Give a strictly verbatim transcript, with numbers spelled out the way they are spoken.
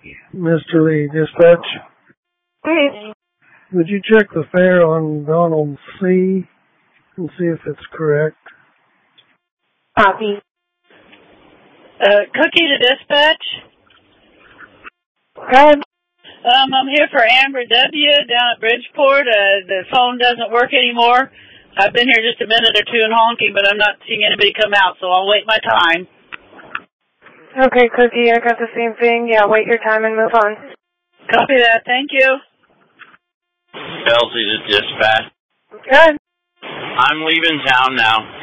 Mister Lee, dispatch. Please. Would you check the fare on Donald C. and see if it's correct? Copy. Uh, Cookie to dispatch. Go ahead. Um, I'm here for Amber W. down at Bridgeport. Uh, the phone doesn't work anymore. I've been here just a minute or two and honking, but I'm not seeing anybody come out, so I'll wait my time. Okay, Cookie, I got the same thing. Yeah, wait your time and move on. Copy that. Thank you. Kelsey to dispatch. Good. I'm leaving town now.